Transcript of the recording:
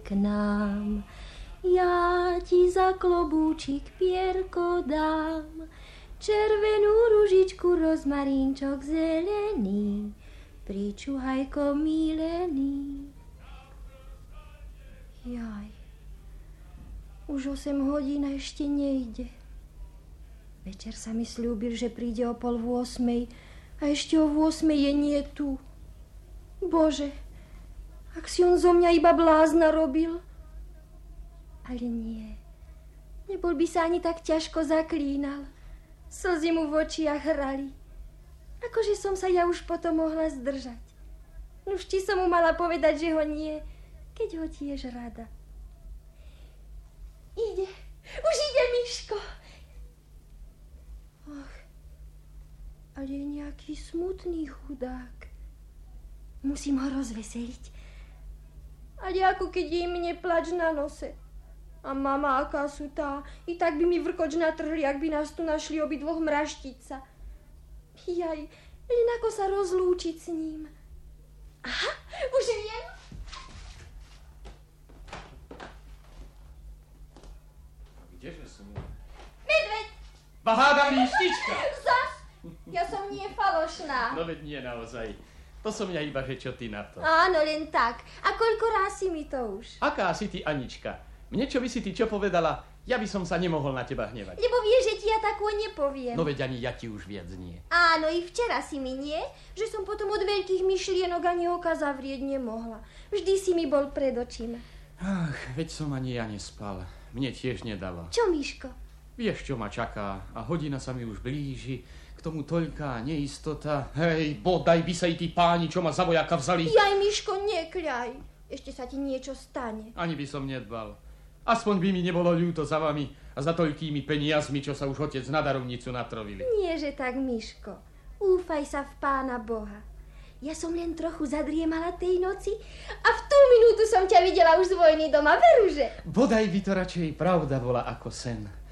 k nám. Ja ti za klobúčik pierko dám, červenú ružičku, rozmarínčok zelený, pričuhajko milený. Jaj, už 8 hodín a ešte nejde. Večer sa mi sľúbil, že príde o 7:30 a ešte o 8 je nie tu. Bože, ak si on zo mňa iba blázna robil. Ale nie, nebol by sa ani tak ťažko zaklínal. Slzy mu v očiach hrali. Akože som sa ja už potom mohla zdržať. Nuž či som mu mala povedať, že ho nie, keď ho tiež rada. Ide, už ide Miško. Ach, ale je nejaký smutný chudák. Musím ho rozveseliť. Ale ako keď je mne plač na nose. A mama, aká sú tá, i tak by mi vrkoč natrhli, ak by nás tu našli obidvoch mraštiť sa. Jaj, len ako sa rozlúčiť s ním. Aha, už viem. Kdeže som? Medveď! Baháda líštička! Zas? Ja som nie falošná. No veď nie naozaj. To som ja iba, že čo ty na to. Áno, len tak. A koľko ráz si mi to už? Aká si ty, Anička? Mne čo by si ty čo povedala, ja by som sa nemohol na teba hnevať. Lebo vieš, že ti ja takú nepoviem. No veď ani ja ti už viac nie. Áno, i včera si mi nie, že som potom od veľkých myšlienok ani oka zavrieť nemohla. Vždy si mi bol pred očima. Ach, veď som ani ja nespal. Mne tiež nedalo. Čo, Miško? Vieš, čo ma čaká a hodina sa mi už blíži. K tomu toľká neistota. Hej, bodaj by sa i tí páni, čo ma za vojaka vzali. Jaj, Miško, nekľaj. Ešte sa ti niečo stane. Ani by som nedbal. Aspoň by mi nebolo ľúto za vami a za toľkými peniazmi, čo sa už otec na darovnicu natrovili. Nie, že tak, Miško. Úfaj sa v Pána Boha. Ja som len trochu zadriemala tej noci a v tú minútu som ťa videla už z vojny doma, veruže? Bodaj by to radšej pravda bola ako sen.